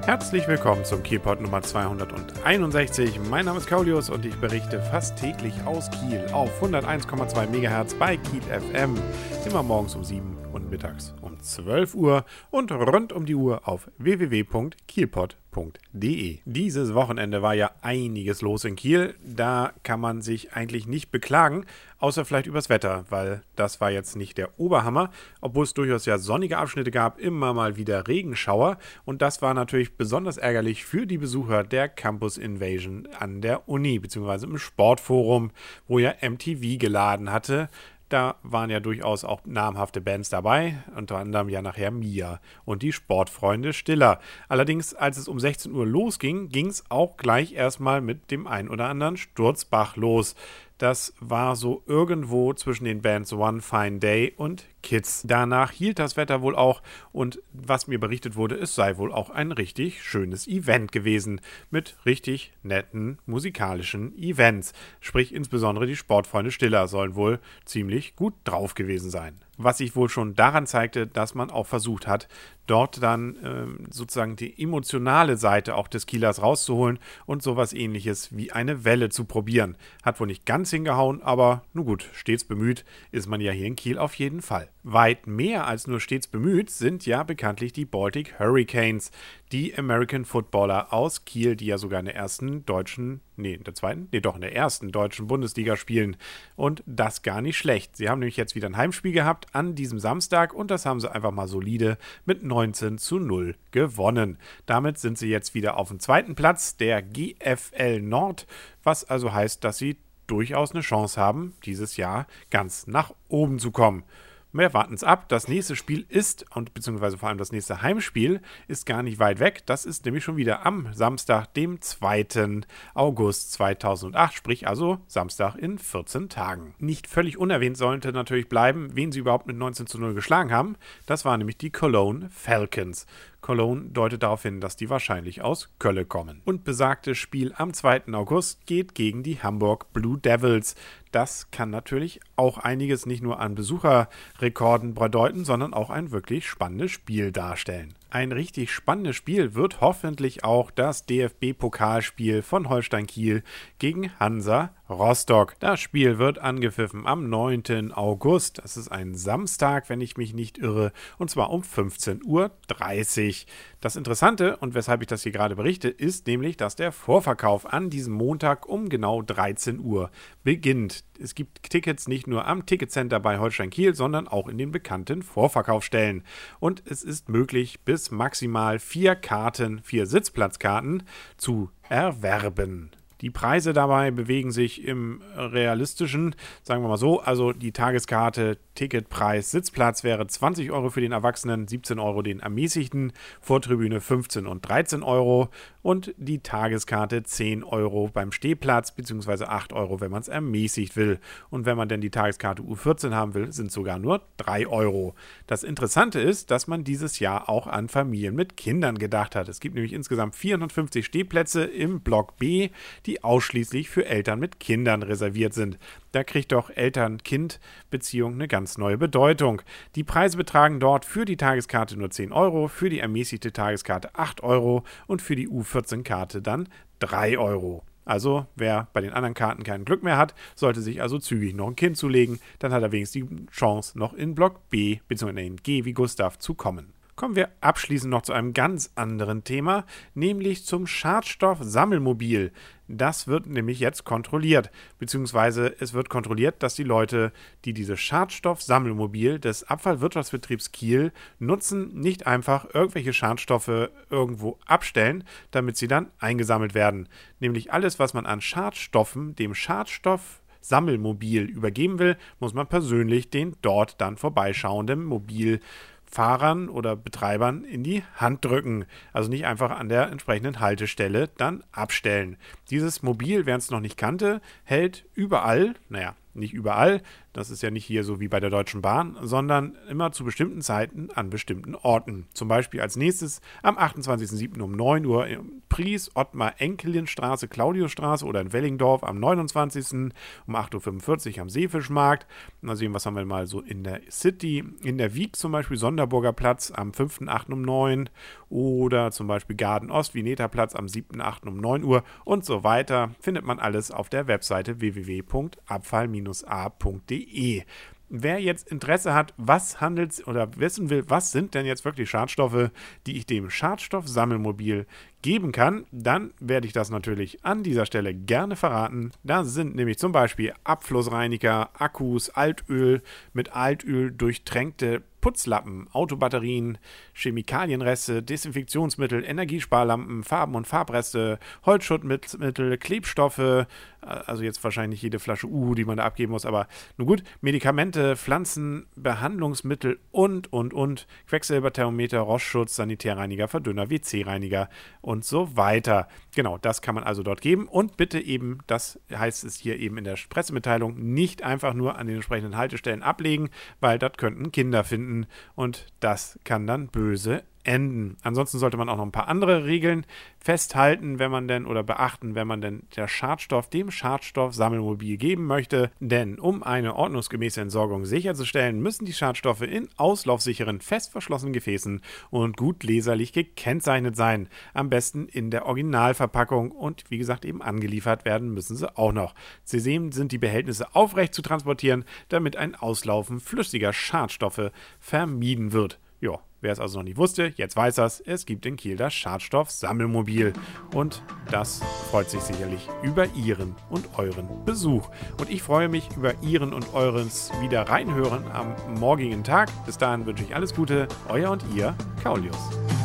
Herzlich willkommen zum Kielpot Nummer 261. Mein Name ist Kaulius und ich berichte fast täglich aus Kiel auf 101,2 MHz bei Kiel FM. Immer morgens um 7 und mittags um 12 Uhr und rund um die Uhr auf www.kielpot.de. Dieses Wochenende war ja einiges los in Kiel. Da kann man sich eigentlich nicht beklagen, außer vielleicht übers Wetter, weil das war jetzt nicht der Oberhammer, obwohl es durchaus ja sonnige Abschnitte gab, immer mal wieder Regenschauer und das war natürlich besonders ärgerlich für die Besucher der Campus Invasion an der Uni, beziehungsweise im Sportforum, wo ja MTV geladen hatte. Da waren ja durchaus auch namhafte Bands dabei, unter anderem ja nachher Mia und die Sportfreunde Stiller. Allerdings, als es um 16 Uhr losging, ging es auch gleich erstmal mit dem ein oder anderen Sturzbach los. Das war so irgendwo zwischen den Bands One Fine Day und Kids. Danach hielt das Wetter wohl auch und was mir berichtet wurde, es sei wohl auch ein richtig schönes Event gewesen mit richtig netten musikalischen Events. Sprich, insbesondere die Sportfreunde Stiller sollen wohl ziemlich gut drauf gewesen sein. Was sich wohl schon daran zeigte, dass man auch versucht hat, dort dann sozusagen die emotionale Seite auch des Kielers rauszuholen und sowas ähnliches wie eine Welle zu probieren. Hat wohl nicht ganz hingehauen, aber nun gut, stets bemüht ist man ja hier in Kiel auf jeden Fall. Weit mehr als nur stets bemüht sind ja bekanntlich die Baltic Hurricanes, die American Footballer aus Kiel, die ja sogar in der ersten deutschen Bundesliga spielen. Und das gar nicht schlecht. Sie haben nämlich jetzt wieder ein Heimspiel gehabt an diesem Samstag und das haben sie einfach mal solide mit 19:0 gewonnen. Damit sind sie jetzt wieder auf dem zweiten Platz der GFL Nord, was also heißt, dass sie durchaus eine Chance haben, dieses Jahr ganz nach oben zu kommen. Wir warten es ab. Das nächste Spiel ist, und beziehungsweise vor allem das nächste Heimspiel, ist gar nicht weit weg. Das ist nämlich schon wieder am Samstag, dem 2. August 2008, sprich also Samstag in 14 Tagen. Nicht völlig unerwähnt sollte natürlich bleiben, wen sie überhaupt mit 19:0 geschlagen haben. Das waren nämlich die Cologne Falcons. Cologne deutet darauf hin, dass die wahrscheinlich aus Kölle kommen. Und besagtes Spiel am 2. August geht gegen die Hamburg Blue Devils. Das kann natürlich auch einiges nicht nur an Besucherrekorden bedeuten, sondern auch ein wirklich spannendes Spiel darstellen. Ein richtig spannendes Spiel wird hoffentlich auch das DFB-Pokalspiel von Holstein Kiel gegen Hansa Rostock. Das Spiel wird angepfiffen am 9. August. Das ist ein Samstag, wenn ich mich nicht irre, und zwar um 15:30 Uhr. Das Interessante, und weshalb ich das hier gerade berichte, ist nämlich, dass der Vorverkauf an diesem Montag um genau 13 Uhr beginnt. Es gibt Tickets nicht nur am Ticketcenter bei Holstein Kiel, sondern auch in den bekannten Vorverkaufsstellen. Und es ist möglich, bis maximal 4 Sitzplatzkarten zu erwerben. Die Preise dabei bewegen sich im realistischen, sagen wir mal so, also die Tageskarte, Ticketpreis, Sitzplatz wäre 20 Euro für den Erwachsenen, 17 Euro den ermäßigten, Vortribüne 15 und 13 Euro und die Tageskarte 10 Euro beim Stehplatz, beziehungsweise 8 Euro, wenn man es ermäßigt will. Und wenn man denn die Tageskarte U14 haben will, sind sogar nur 3 Euro. Das Interessante ist, dass man dieses Jahr auch an Familien mit Kindern gedacht hat. Es gibt nämlich insgesamt 450 Stehplätze im Block B, die ausschließlich für Eltern mit Kindern reserviert sind. Da kriegt doch Eltern-Kind-Beziehung eine ganz neue Bedeutung. Die Preise betragen dort für die Tageskarte nur 10 Euro, für die ermäßigte Tageskarte 8 Euro und für die U14-Karte dann 3 Euro. Also wer bei den anderen Karten kein Glück mehr hat, sollte sich also zügig noch ein Kind zulegen, dann hat er wenigstens die Chance, noch in Block B bzw. in G wie Gustav zu kommen. Kommen wir abschließend noch zu einem ganz anderen Thema, nämlich zum Schadstoff-Sammelmobil. Das wird nämlich jetzt kontrolliert, beziehungsweise es wird kontrolliert, dass die Leute, die dieses Schadstoff-Sammelmobil des Abfallwirtschaftsbetriebs Kiel nutzen, nicht einfach irgendwelche Schadstoffe irgendwo abstellen, damit sie dann eingesammelt werden. Nämlich alles, was man an Schadstoffen dem Schadstoff-Sammelmobil übergeben will, muss man persönlich den dort dann vorbeischauenden Mobilfahrern oder Betreibern in die Hand drücken. Also nicht einfach an der entsprechenden Haltestelle dann abstellen. Dieses Mobil, wer es noch nicht kannte, hält überall, nicht überall, das ist ja nicht hier so wie bei der Deutschen Bahn, sondern immer zu bestimmten Zeiten an bestimmten Orten. Zum Beispiel als nächstes am 28.07. um 9 Uhr in Pries, Ottmar-Enkelin-Straße, Claudiusstraße oder in Wellingdorf am 29. um 8.45 Uhr am Seefischmarkt. Mal sehen, was haben wir mal so in der City. In der Wiek zum Beispiel Sonderburger Platz am 5.8. um 9 oder zum Beispiel Garden Ost, Vineta-Platz am 7.8. um 9 Uhr und so weiter. Findet man alles auf der Webseite www.abfall-a.de. Wer jetzt Interesse hat, was handelt oder wissen will, was sind denn jetzt wirklich Schadstoffe, die ich dem Schadstoffsammelmobil geben kann, dann werde ich das natürlich an dieser Stelle gerne verraten. Da sind nämlich zum Beispiel Abflussreiniger, Akkus, Altöl, mit Altöl durchtränkte Putzlappen, Autobatterien, Chemikalienreste, Desinfektionsmittel, Energiesparlampen, Farben und Farbreste, Holzschutzmittel, Klebstoffe, also jetzt wahrscheinlich jede Flasche die man da abgeben muss, aber nun gut, Medikamente, Pflanzenbehandlungsmittel und, Quecksilberthermometer, Rostschutz, Sanitärreiniger, Verdünner, WC-Reiniger und so weiter. Genau, das kann man also dort geben und bitte eben, das heißt es hier eben in der Pressemitteilung, nicht einfach nur an den entsprechenden Haltestellen ablegen, weil das könnten Kinder finden und das kann dann böse enden. Ansonsten sollte man auch noch ein paar andere Regeln festhalten, wenn man denn oder beachten, wenn man denn dem Schadstoffsammelmobil geben möchte. Denn um eine ordnungsgemäße Entsorgung sicherzustellen, müssen die Schadstoffe in auslaufsicheren, fest verschlossenen Gefäßen und gut leserlich gekennzeichnet sein. Am besten in der Originalverpackung und wie gesagt eben angeliefert werden müssen sie auch noch. Zudem sind die Behältnisse aufrecht zu transportieren, damit ein Auslaufen flüssiger Schadstoffe vermieden wird. Ja, wer es also noch nicht wusste, jetzt weiß er es. Es gibt in Kiel das Schadstoff-Sammelmobil. Und das freut sich sicherlich über Ihren und euren Besuch. Und ich freue mich über Ihren und eures wieder reinhören am morgigen Tag. Bis dahin wünsche ich alles Gute. Euer und Ihr, Kaulius.